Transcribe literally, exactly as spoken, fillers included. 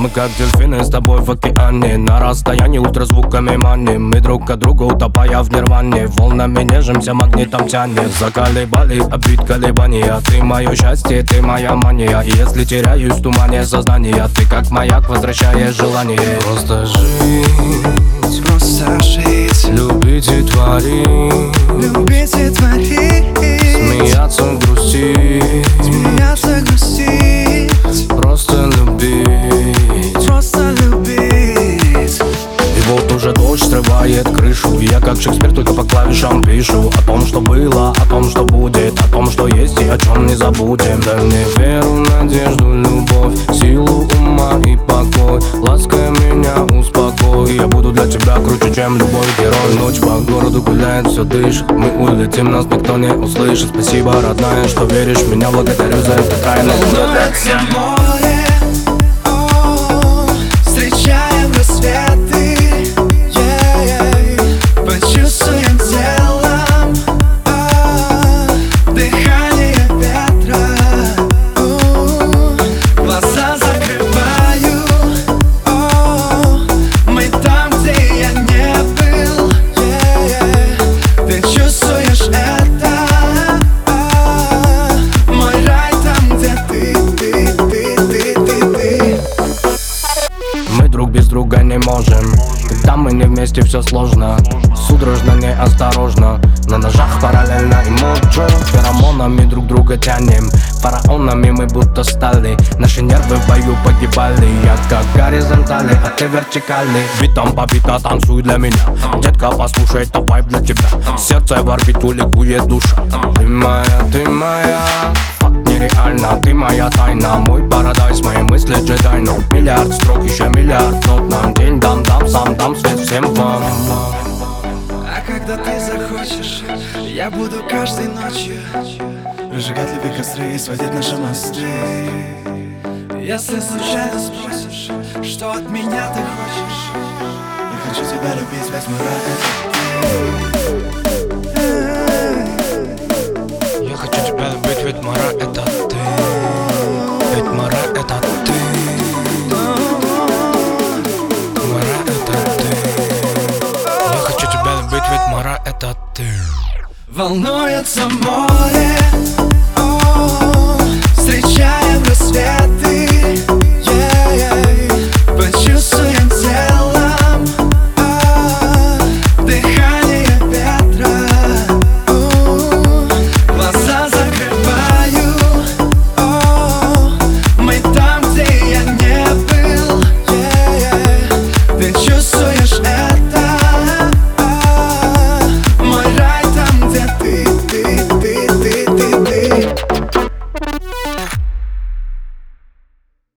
Мы как дельфины с тобой в океане, на расстоянии ультразвуками маним. Мы друг от друга утопая в нирване, волнами нежимся, магнитом тянет. Заколебали, обид колебания. Ты мое счастье, ты моя мания. И если теряюсь в тумане сознания, ты как маяк возвращаешь желание. Просто жить, просто жить, любить и творить, любить и творить, смеяться, грустить, смеяться, грустить, просто любить, просто любить. И вот уже дождь срывает крышу, я как Шекспир только по клавишам пишу. О том, что было, о том, что будет, о том, что есть и о чем не забудем. Дай мне веру, надежду, любовь, силу ума и покой. Ласкай меня, успокой, я буду для тебя круче, чем любой герой. Ночь по городу гуляет, все дышит, мы улетим, нас никто не услышит. Спасибо, родная, что веришь в меня, благодарю за это тайное. Волнуется море, о, встречаем рассветы, yeah, почувствуем телом, о, дыхание ветра, о, глаза закрываю, о, мы там, где я не был, yeah, ты чувствуешь это, о, мой рай там, где ты, ты, ты, ты, ты, ты. Мы друг без друга не можем, когда мы не вместе, все сложно. Судорожно, неосторожно, на ножах параллельно и молча. Феромонами друг друга тянем, фараонами мы будто стали. Наши нервы в бою погибали. Я как горизонтали, а ты вертикальный. Битом по бита танцуй для меня, детка, послушай, это вайб для тебя. Сердце в орбиту ликует душа. Ты моя, ты моя, факт нереально, ты моя тайна. Мой парадайз, мои мысли джедайно. Миллиард строк, еще миллиард нот. Нам день дам, дам, сам дам свет всем вам. А когда ты захочешь, я буду каждой ночью разжигать любви костры и сводить наши мосты. Если случайно спросишь, что от меня ты хочешь, я хочу тебя любить, весь мой рай это ты. Я хочу тебя любить, ведь мара это ты. Ведь мара это ты. Мара это ты. Я хочу тебя любить, ведь мара это ты. Волнуется море,